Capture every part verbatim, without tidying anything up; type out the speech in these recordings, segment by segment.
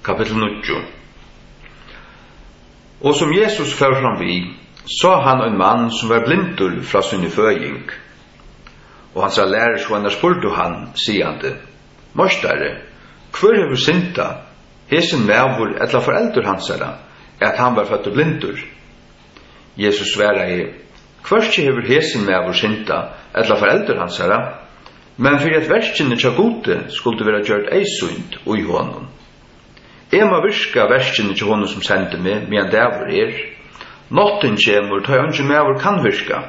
Kapitel nio. Og som Jesus før fram vi, så han en mann som var blindur fra sin føying. Og han sa lærersvenner spurte han, sigande, Mostare, hvor hever synta, hesen mævur etla foreldur hansara, at han var født blindur? Jesus svarade, Hvorst hever hesen mævur synta, etla foreldur hansara, men for at verskene tja gode skulle være gjort ei synd ui honom. Jeg må virka verskene tja honom som sendte meg, medan dævur er. Notten kjemur, ta jeg mævur kan virka.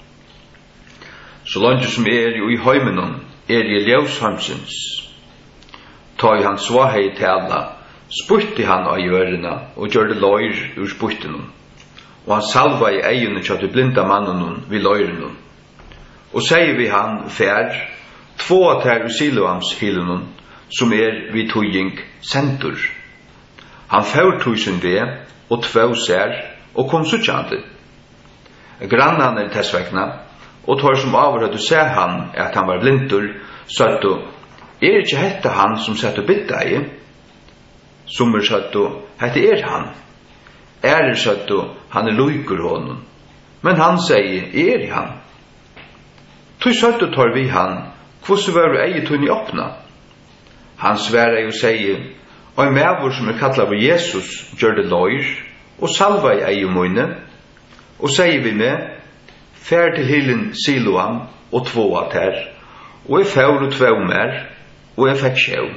Så langt som er i heimenon, er i ljøshamsins. Ta i hans svahei tala, spurti han av jørena, og gjør det løyr ur spurtenon. Og han salva i eiene tja til blinda mannenon vid løyrenon. Og sier vi han fær, två ter ur Siloams hilenon, som er vid tøying sentur. Han fær tusen ved, og två ser, og kom suttjande. Grannan er tessvekna, og tar som avhørte ser han at han var blindur, søtto, er ikkje hette han som sett og bytta i? Sommer søtto, hette er han. Er søtto, han er luikur honom. Men han sier, er han. Tui søtto tar vi han, hvordan var du eie tunni åpna? Han sværer og sier, og en mævur som er kallet av Jesus gjør det løyr, og salva i eie møyne, og sier vi med, fær til hilen Siloam og tvåa ter, og jeg fær og två mer, og jeg fikk sjøv.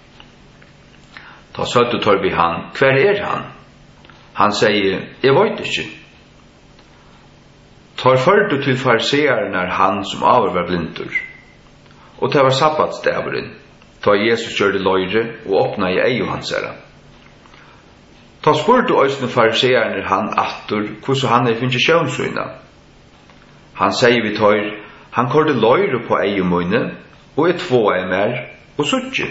Ta søtto tar vi han, hver er han? Han sier, jeg vet ikke. Tar førdu til fariseeren er han som avur var blindur. Og det var sabbatsdæveren, ta Jesus gjør det løyre og åpna i eio hansara. Ta spurtu òsne fariseeren er han attur, hvordan han er finnst sjøvnsøyna. Han sier vi tar, han korte løyre på eio møyne, og er två er mer, og suttje.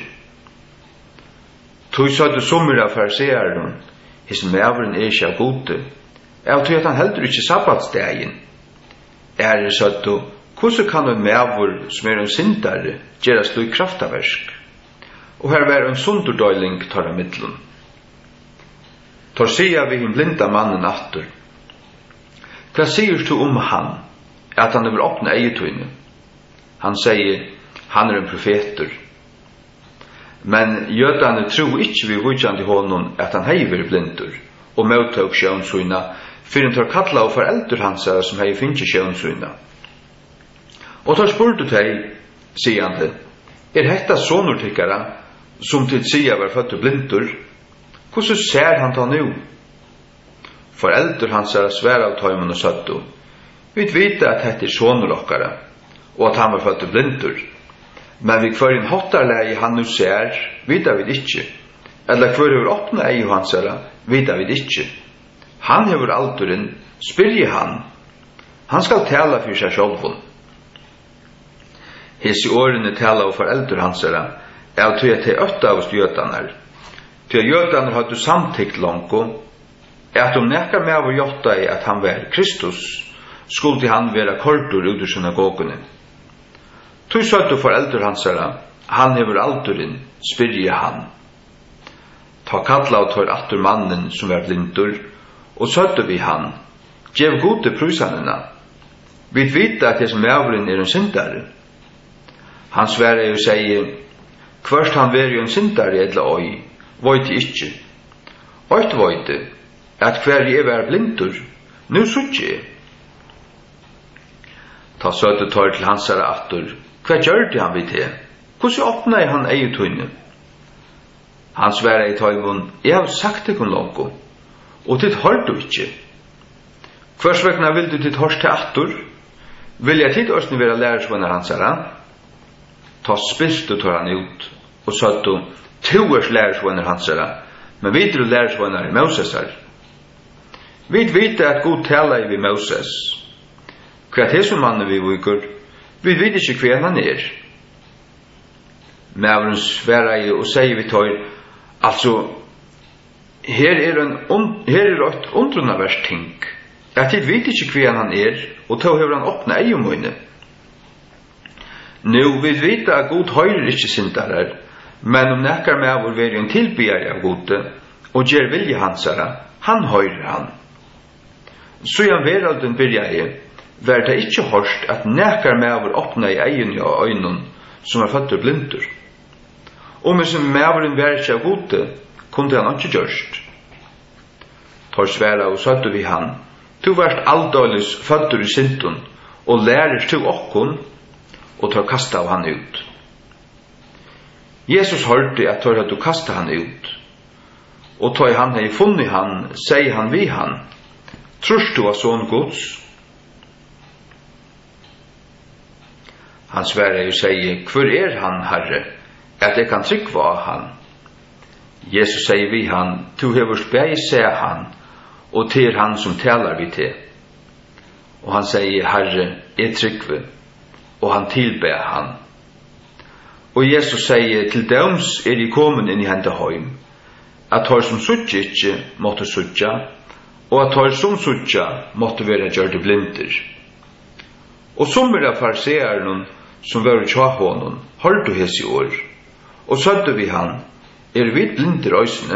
Tog sa du sommer av fariseeren, his mæveren er ikke av gode, av tog at han heldur ikke sabbatsdægen. Er det sa du, hvordan kan en mævur som er en syndare gjøre stå i kraftaversk? Og her var en sunderdøyling tar av middelun. Tar sier vi hin blinda mannen attur. Hva sier du om han, at han vil åpne eietøyne? Han sier, han er en profeter. Men jødane tro ikkje vi vujjandi honom at han hei veri blindur, og møttøk sjøvnsøyna, fyrir han tar kalla og foreldur hansara som hei finnje sjøvnsøyna. Og tar spurtu teg, sigande, er hetta sonur tykkara, som til sia var født blindur, hvordan ser han ta nu? Foreldur hansara sværa av tøymen og søttu, vi vite at hetta er sonur okkara, og at han var født blindur, men vi kvar en hottarlegi han nu ser, vita vi ikkje, eller kvar hever åpna ei hansara, vita vi ikkje. Han hever alduren, spyrje han, han skal tala fyrir seg sjálvun. Hesi årene tala og foreldur hansara, er til at de øtta av jötanar. Til at jötanar hadde samtikt langko, at om nekka med av jotta i at han var Kristus, skulle han være kortur ut ur synagogene. Tui søttu foreldur hansara, han hever aldurin, spyrje han. Ta kalla og tar attur mannen som var blindur, og søttu vi han, gjev gode prusanina. Vi vita at jes mævren er en syndare. Han sværer og sier, hverst han veri en syndare edla oi, veit ikkje. Oit veit at hver jeg var blindur, nu suttje jeg. Ta søttu tar til hansara attur, hva gjørte han vidt det? Hvordan åpna jeg han eie tunne? Han sværer i tøymon, jeg har sagt det kun langt, og titt hørt du ikkje. Hvers vegna vil du titt hørt til attur? Vil jeg titt òsne være lærersvenner hansara? Ta spiltu tar han ut, og søttu, toers lærersvenner hansara, men vidru lærersvenner i Mosesar. Vi vite at god tala i vi Moses. Hva er som mannen vi vikur? Vi vet ikke hva han er. Mævren sværer og sier vi tar, altså, her er en her er et undrunavers ting. At jeg vet ikke hva han er, og ta hever han åpne eiomøyne. Nå, vi vet at god høyrer ikke sindarer, Men om nekkar med vår veri en tilbyggare av gode, og gjer vilje hansara, han høyrer han. Så han veralden byrjaði, var det ikkje hørst at nekkar med vår åpna i egen og øynun, som var føtter blindur. Og med som medveren var ikke av gode, kunne han ikke gjørst. Tor sværa og søtte vi han, du varst alldaglis føtter i sintun, og lærer til okkon, og tar kasta av han ut. Jesus hørte at tar du kasta han ut, og tar han hei funnet han, sier han vi han, trus du av sånn gods? Han sværer og sier, hvor er han, Herre, at jeg kan trykva av han? Jesus sier vi han, du hever speg se han, og til han som talar vi til. Og han sier, Herre, jeg trykve, og han tilber han. Og Jesus sier, til døms er de kommet inn i hente høym, at har som suttje ikke måtte suttja, og at har som suttja måtte være gjørte blinder. Og som er av fariseeren som var i tjahånden, har du hese i år, og sødde vi han, er vi blinder øysene?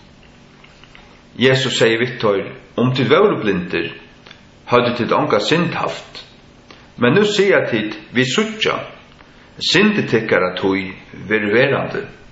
Jesus sier vittor, om til var blinder, hadde til ånga synd haft, men nu sier jeg til vi suttja, syndetekkara tog ver verande.